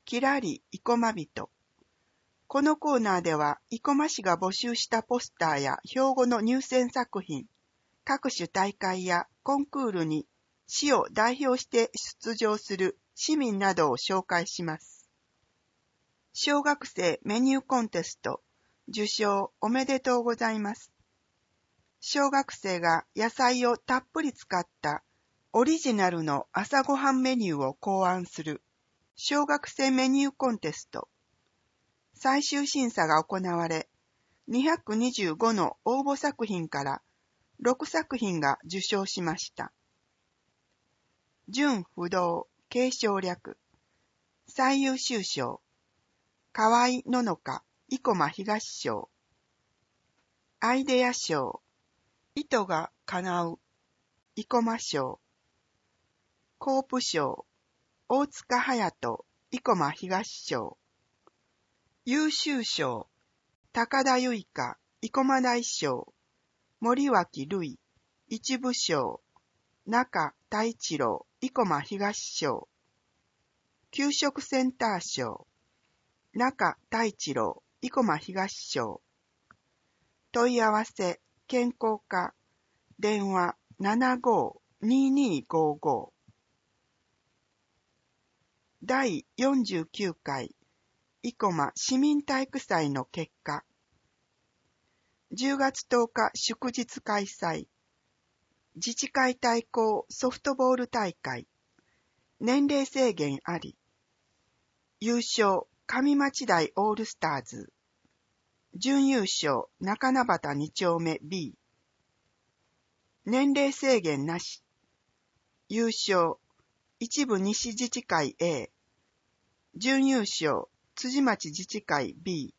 きらり生駒人。このコーナーでは、生駒市が募集したポスターや標語の入選作品、各種大会やコンクールに市を代表して出場する市民などを紹介します。小学生メニューコンテスト、受賞おめでとうございます。小学生が野菜をたっぷり使ったオリジナルの朝ごはんメニューを考案する小学生メニューコンテスト。最終審査が行われ、225の応募作品から6作品が受賞しました。準不動継承略最優秀賞河合ののか生駒東賞アイデア賞意図が叶う生駒賞コープ賞大塚隼人生駒東賞優秀賞高田由香生駒大賞森脇瑠衣一部賞中太一郎生駒東賞給食センター賞中太一郎生駒東賞問い合わせ健康課電話 75-2255 第49回生駒市民体育祭の結果10月10日祝日開催自治会対抗ソフトボール大会年齢制限あり優勝上町台オールスターズ準優勝中名端2丁目 B 年齢制限なし優勝一部西自治会 A 準優勝辻町自治会 B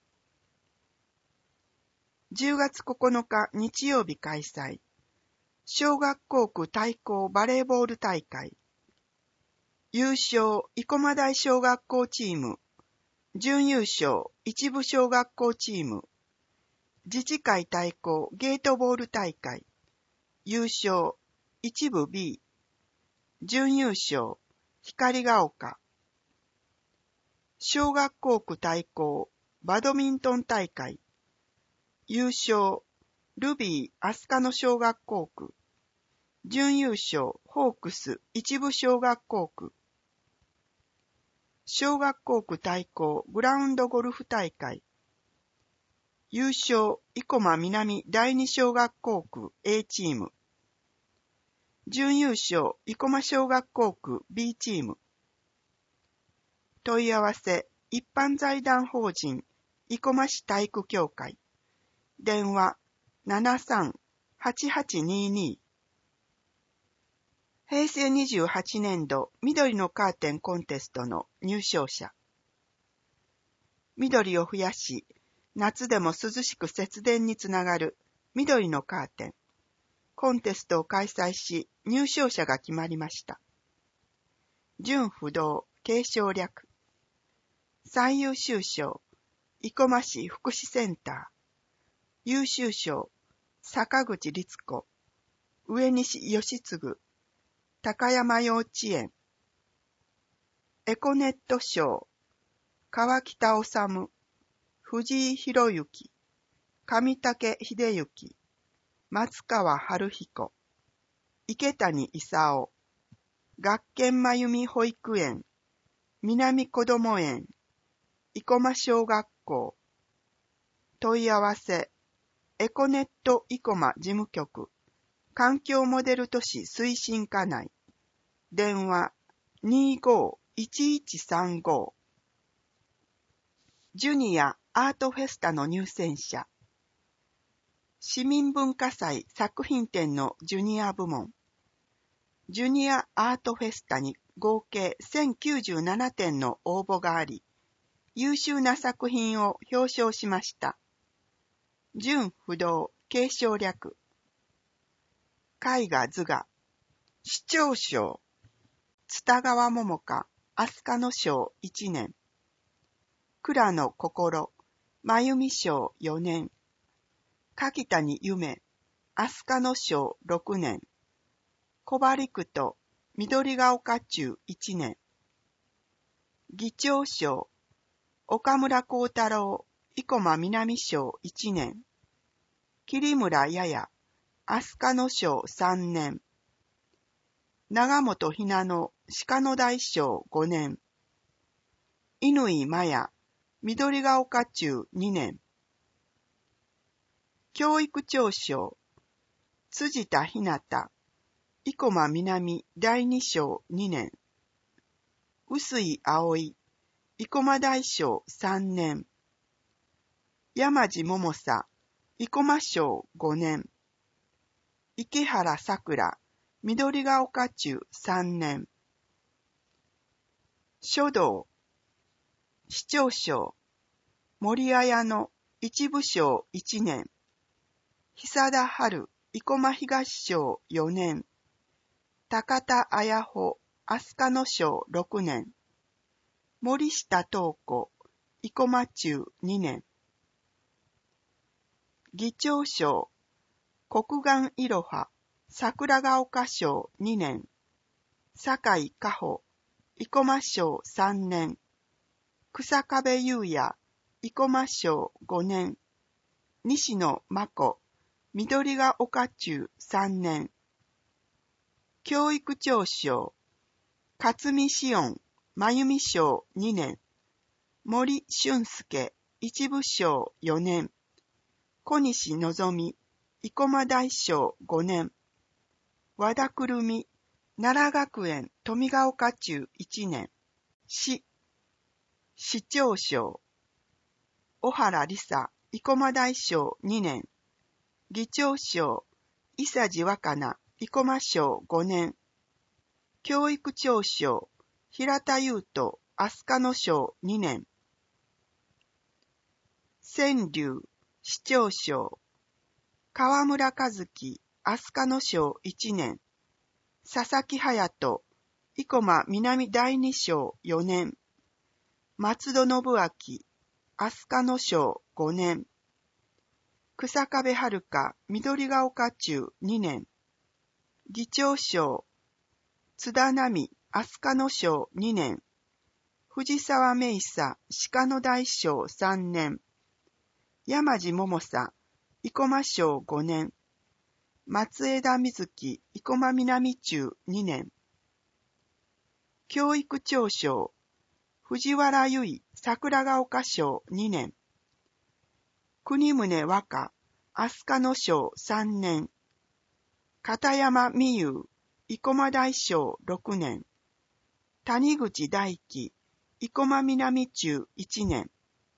10月9日日曜日開催小学校区対抗バレーボール大会優勝生駒台小学校チーム準優勝一部小学校チーム自治会対抗ゲートボール大会優勝一部 B 準優勝光が丘小学校区対抗バドミントン大会優勝ルビー飛鳥野小学校区準優勝ホークス一部小学校区小学校区対抗グラウンドゴルフ大会優勝生駒南第二小学校区 A チーム準優勝生駒小学校区 B チーム問い合わせ一般財団法人生駒市体育協会電話 73-8822 平成28年度緑のカーテンコンテストの入賞者緑を増やし夏でも涼しく節電につながる緑のカーテンコンテストを開催し入賞者が決まりました準不動継承略最優秀賞生駒市福祉センター優秀賞坂口律子上西義次高山幼稚園エコネット賞川北治藤井博之上竹秀之松川春彦池谷勲学研真由美保育園南こども園生駒小学校問い合わせエコネット生駒事務局環境モデル都市推進課内電話 25-1135 ジュニアアートフェスタの入選者市民文化祭作品展のジュニア部門ジュニアアートフェスタに合計1097点の応募があり優秀な作品を表彰しました準不動継承略絵画図画市長賞津田川桃香飛鳥野賞1年倉野心真由美賞4年柿谷夢飛鳥野賞6年小針区と緑が丘中1年議長賞、岡村光太郎、生駒南賞1年。桐村やや、飛鳥野賞3年。長本ひなの、鹿野大賞5年。乾麻也、緑が丘中2年。教育長賞、辻田ひなた、生駒南第2賞2年。臼井葵、生駒大賞3年。山地桃沙、生駒賞5年。池原さくら、緑が丘中3年。書道、市長賞、森綾の一部賞1年。久田春、生駒東賞4年。高田綾穂、飛鳥野賞6年。森下東子、生駒中2年。議長賞、国願いろは、桜ヶ丘賞2年。酒井加穂、生駒賞3年。草壁優也、生駒賞5年。西野真子、緑が丘中3年。教育長賞、勝見紫音、真由美賞2年。森俊介、一部賞4年。小西のぞみ、生駒大賞5年。和田くるみ、奈良学園富ヶ丘中1年。市長賞、小原梨沙、生駒大賞2年。議長賞、伊佐治若菜、生駒賞5年。教育長賞、平田優斗、飛鳥野賞2年。川柳、市長賞、河村和樹、飛鳥野賞1年。佐々木隼人、生駒南第2賞4年。松戸信明、飛鳥野賞5年。草壁遥香、緑が丘中2年。議長賞、津田奈美、飛鳥野賞2年。藤沢芽衣鹿野大賞3年。山地桃沙、生駒賞5年。松枝瑞希、生駒南中2年。教育長賞、藤原由衣、桜ヶ丘賞2年。国宗和歌、飛鳥野賞3年。片山美優、生駒大賞6年。谷口大輝、生駒南中1年。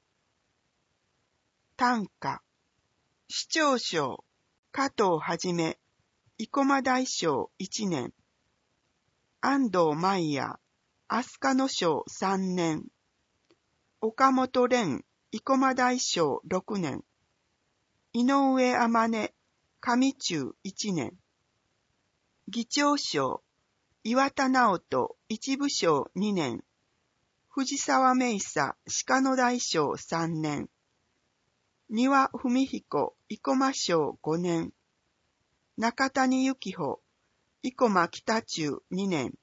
短歌、市長賞、加藤はじめ、生駒大賞1年。安藤舞也、飛鳥野賞3年。岡本蓮、生駒大賞6年。井上天音、上中1年。議長賞、岩田直人、一部賞2年。藤沢芽衣鹿野大賞3年。丹羽文彦、生駒賞5年。中谷幸穂、生駒北中2年。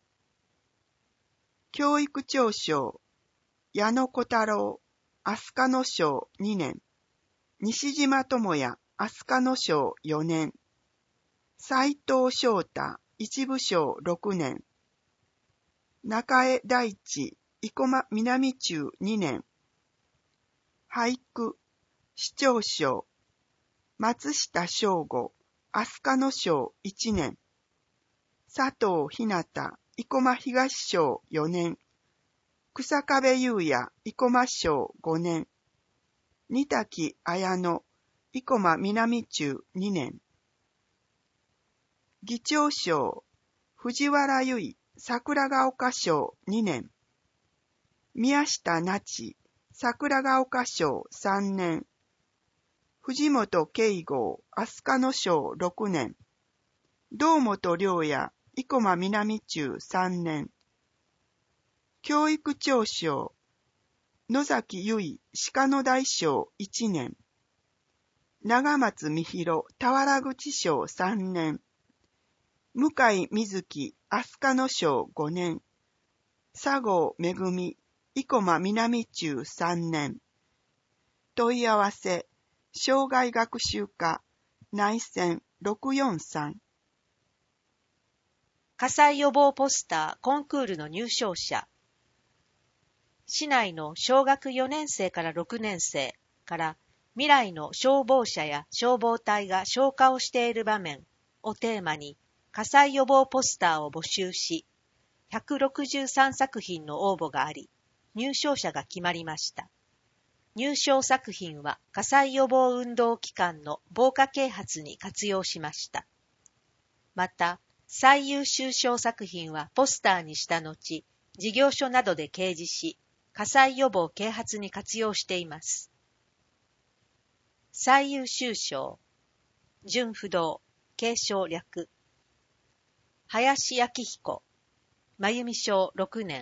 教育長賞、矢野小太郎、飛鳥野賞2年。西島智也、飛鳥野賞4年。斉藤翔太、一部賞6年。中江大地、生駒南中2年。俳句、市長賞、松下省吾、飛鳥野賞1年。佐藤ひなた、生駒東賞4年。草壁優也、生駒賞5年。二滝綾乃、生駒南中2年。議長賞、藤原由衣、桜ヶ丘賞2年。宮下那智、桜ヶ丘賞3年。藤本慶吾、飛鳥野賞6年。堂本良也、生駒南中3年。教育長賞、野崎由衣、鹿野大賞1年。長松美弘、田原口賞3年。向井瑞希、飛鳥野賞5年。佐合めぐみ、 生駒南中3年。問い合わせ、障害学習課、内線643。 火災予防ポスターコンクールの入賞者。市内の小学4年生から6年生から未来の消防車や消防隊が消火をしている場面をテーマに火災予防ポスターを募集し、163作品の応募があり、入賞者が決まりました。入賞作品は火災予防運動機関の防火啓発に活用しました。また、最優秀賞作品はポスターにした後、事業所などで掲示し、火災予防啓発に活用しています。最優秀賞、純不動、継承略。林明彦、真由美賞6年。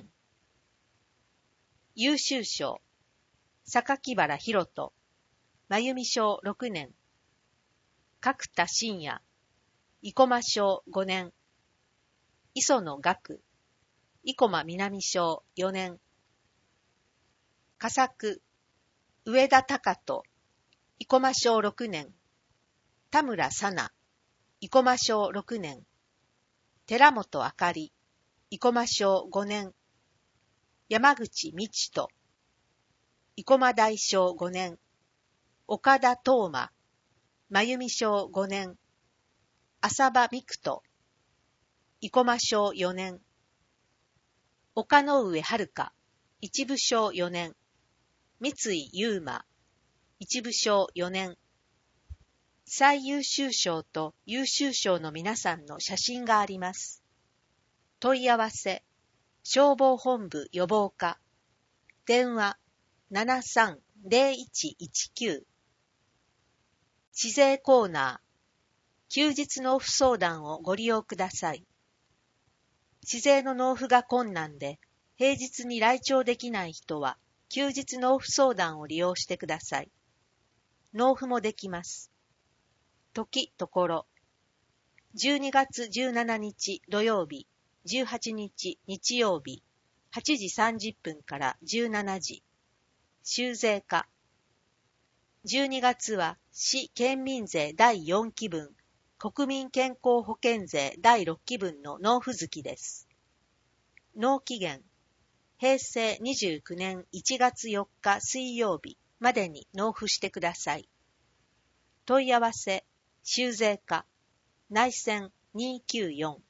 優秀賞、榊原博人、真由美賞6年。角田信也、生駒賞5年。磯野岳、生駒南賞4年。佳作、上田隆人、生駒賞6年。田村沙奈、生駒賞6年。寺本あかり、生駒賞5年。山口道人、生駒大賞5年。岡田東馬、真由美賞5年。浅場美久人、生駒賞4年。岡上遥香、一部賞4年。三井優馬、一部賞4年。最優秀賞と優秀賞の皆さんの写真があります。問い合わせ、消防本部予防課。電話、730119。市税コーナー、休日納付相談をご利用ください。市税の納付が困難で、平日に来庁できない人は、休日納付相談を利用してください。納付もできます。時、ところ。12月17日土曜日、18日日曜日、8時30分から17時。収税課。12月は市県民税第4期分、国民健康保険税第6期分の納付月です。納期限、平成29年1月4日水曜日までに納付してください。問い合わせ、収税課、内線294